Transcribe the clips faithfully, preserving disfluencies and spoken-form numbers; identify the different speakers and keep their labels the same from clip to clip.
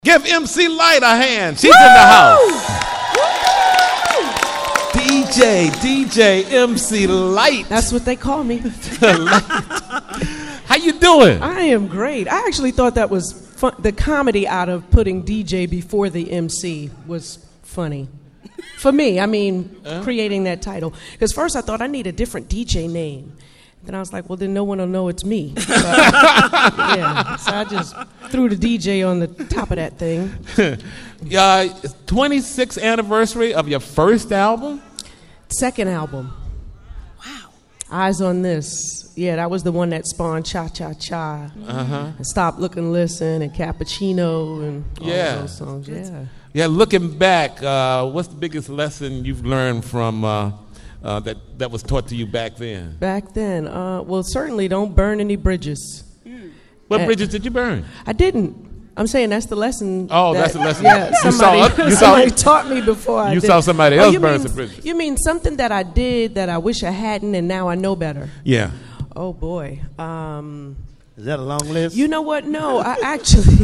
Speaker 1: Give M C Light a hand. She's Woo! In the house. D J, D J, M C Light.
Speaker 2: That's what they call me.
Speaker 1: How you doing?
Speaker 2: I am great. I actually thought that was fun. The comedy out of putting D J before the M C was funny. For me, I mean, uh-huh. creating that title. Because first I thought I need a different D J name. Then I was like, well, then no one will know it's me. So, yeah, so I just threw the D J on the top of that thing.
Speaker 1: uh, twenty-sixth anniversary of your first album?
Speaker 2: Second album.
Speaker 3: Wow.
Speaker 2: Eyes on This. Yeah, that was the one that spawned Cha Cha Cha.
Speaker 1: Uh-huh.
Speaker 2: And Stop, Look, and Listen, and Cappuccino, and all
Speaker 1: yeah.
Speaker 2: of those songs. Yeah.
Speaker 1: Yeah, looking back, uh, what's the biggest lesson you've learned from... Uh, Uh, that, that was taught to you back then?
Speaker 2: Back then? Uh, well, certainly don't burn any bridges.
Speaker 1: Mm. What and bridges did you burn?
Speaker 2: I didn't. I'm saying that's the lesson.
Speaker 1: Oh,
Speaker 2: that,
Speaker 1: that's the lesson.
Speaker 2: Yeah, somebody,
Speaker 1: you saw, you
Speaker 2: somebody
Speaker 1: saw,
Speaker 2: taught me before I
Speaker 1: You
Speaker 2: did.
Speaker 1: saw somebody else
Speaker 2: oh,
Speaker 1: burn
Speaker 2: mean,
Speaker 1: some bridges.
Speaker 2: You mean something that I did that I wish I hadn't and now I know better?
Speaker 1: Yeah.
Speaker 2: Oh, boy. Um...
Speaker 4: Is that a long list?
Speaker 2: You know what? No, I actually,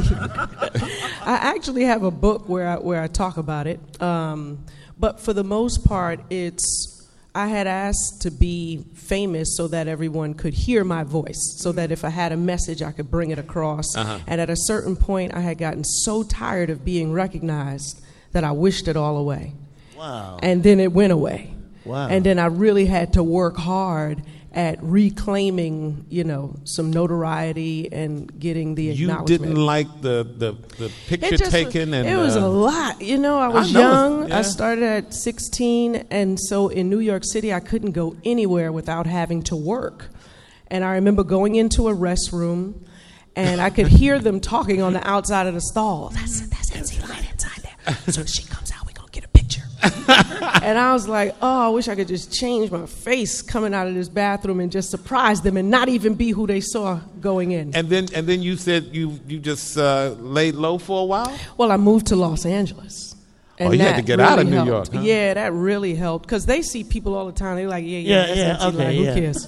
Speaker 2: I actually have a book where I, where I talk about it. Um, but for the most part, it's I had asked to be famous so that everyone could hear my voice, so that if I had a message, I could bring it across.
Speaker 1: Uh-huh.
Speaker 2: And at a certain point, I had gotten so tired of being recognized that I wished it all away.
Speaker 4: Wow.
Speaker 2: And then it went away.
Speaker 4: Wow.
Speaker 2: And then I really had to work hard at reclaiming, you know, some notoriety and getting the
Speaker 1: you
Speaker 2: acknowledgement.
Speaker 1: You didn't like the, the, the picture
Speaker 2: just,
Speaker 1: taken? and
Speaker 2: It was
Speaker 1: uh,
Speaker 2: a lot. You know, I was
Speaker 1: I know
Speaker 2: young.
Speaker 1: yeah.
Speaker 2: I started at sixteen, and so in New York City, I couldn't go anywhere without having to work. And I remember going into a restroom, and I could hear them talking on the outside of the stall. That's, that's M C Light inside there. So she comes out, we're going to get a picture. And I was like, oh, I wish I could just change my face coming out of this bathroom and just surprise them and not even be who they saw going in.
Speaker 1: And then and then you said you, you just uh, laid low for a while?
Speaker 2: Well, I moved to Los Angeles.
Speaker 1: And oh, you had to get
Speaker 2: really
Speaker 1: out of New
Speaker 2: helped.
Speaker 1: York, huh?
Speaker 2: Yeah, that really helped. Because they see people all the time. They're like, yeah, yeah,
Speaker 4: yeah,
Speaker 2: that's
Speaker 4: yeah,
Speaker 2: okay,
Speaker 4: Light.
Speaker 2: Who
Speaker 4: yeah.
Speaker 2: cares?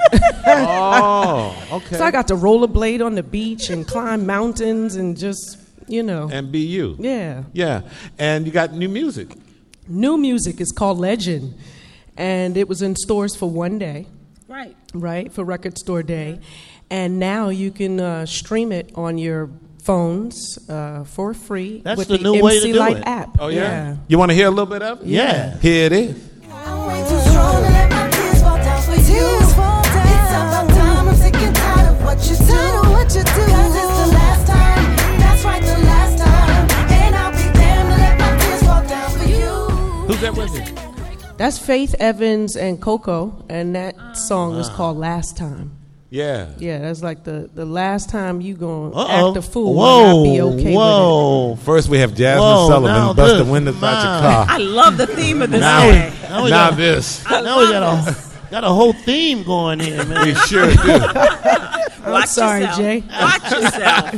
Speaker 1: Oh, okay.
Speaker 2: So I got to rollerblade on the beach and climb mountains and just, you know.
Speaker 1: And be you.
Speaker 2: Yeah.
Speaker 1: Yeah. And you got new music.
Speaker 2: New music is called Legend. And it was in stores for one day.
Speaker 3: Right.
Speaker 2: Right, for Record Store Day. And now you can uh, stream it on your phones uh, for free.
Speaker 4: That's
Speaker 2: with
Speaker 4: the,
Speaker 2: the
Speaker 4: new
Speaker 2: M C
Speaker 4: way to do
Speaker 2: Light
Speaker 4: it.
Speaker 2: app.
Speaker 1: Oh, yeah?
Speaker 2: yeah?
Speaker 1: You want to hear a little bit of it?
Speaker 4: Yeah.
Speaker 1: Here it is.
Speaker 5: I'm way too strong to let my tears fall down for you. Tears fall down. It's about time. I'm sick and tired of what you do. What you do. Cause it's the last time. That's right, the last time. And I'll be damned to let my tears fall down for you.
Speaker 1: Who's that with you?
Speaker 2: That's Faith Evans and Coco, and that song is called Last Time.
Speaker 1: Yeah.
Speaker 2: Yeah, that's like the, the last time you gonna
Speaker 4: Uh-oh.
Speaker 2: act a fool
Speaker 4: Whoa.
Speaker 2: and not be okay
Speaker 4: Whoa.
Speaker 2: with it.
Speaker 1: First we have Jasmine
Speaker 4: Whoa, now
Speaker 1: Sullivan bust the
Speaker 4: this.
Speaker 1: windows out your
Speaker 4: My.
Speaker 1: car.
Speaker 3: I love the theme of this
Speaker 1: Now,
Speaker 3: song.
Speaker 1: we,
Speaker 4: Now we
Speaker 1: now
Speaker 4: got-
Speaker 1: this.
Speaker 3: I
Speaker 4: Now we
Speaker 3: love
Speaker 4: got a, got a whole theme going here, man.
Speaker 1: We sure do.
Speaker 2: I'm
Speaker 3: Watch
Speaker 2: sorry,
Speaker 3: yourself.
Speaker 2: Jay.
Speaker 3: Watch yourself.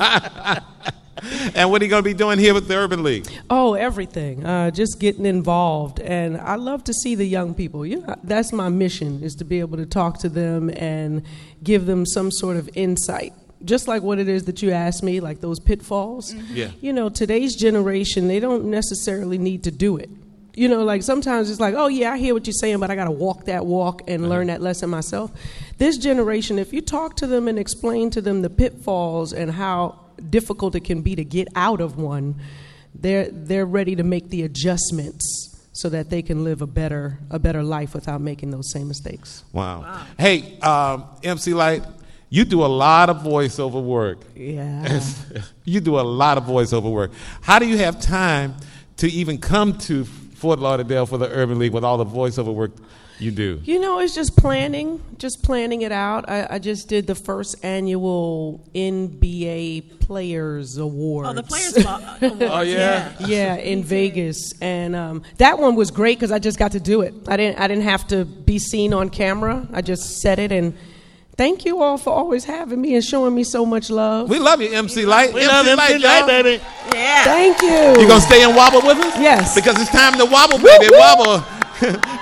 Speaker 1: And what are you going to be doing here with the Urban League?
Speaker 2: Oh, everything. Uh, just getting involved. And I love to see the young people. You know, that's my mission, is to be able to talk to them and give them some sort of insight. Just like what it is that you asked me, like those pitfalls.
Speaker 3: Mm-hmm.
Speaker 1: Yeah.
Speaker 2: You know, today's generation, they don't necessarily need to do it. You know, like sometimes it's like, oh, yeah, I hear what you're saying, but I got to walk that walk and learn that lesson myself. This generation, if you talk to them and explain to them the pitfalls and how difficult it can be to get out of one, they're they're ready to make the adjustments so that they can live a better a better life without making those same mistakes.
Speaker 1: Wow. wow. Hey, um, M C Light, you do a lot of voiceover work.
Speaker 2: Yeah.
Speaker 1: You do a lot of voiceover work. How do you have time to even come to Fort Lauderdale for the Urban League with all the voiceover work you do?
Speaker 2: You know, it's just planning, just planning it out. I, I just did the first annual N B A Players Awards.
Speaker 3: Oh, the Players Awards.
Speaker 1: Oh, yeah?
Speaker 2: Yeah, yeah, in Vegas, and um, that one was great because I just got to do it. I didn't, I didn't have to be seen on camera. I just said it, and thank you all for always having me and showing me so much love.
Speaker 1: We love you, M C Light.
Speaker 4: We love M C Light, baby.
Speaker 3: Yeah.
Speaker 2: Thank you.
Speaker 1: You gonna stay and wobble with us?
Speaker 2: Yes.
Speaker 1: Because it's time to wobble, baby. Wobble.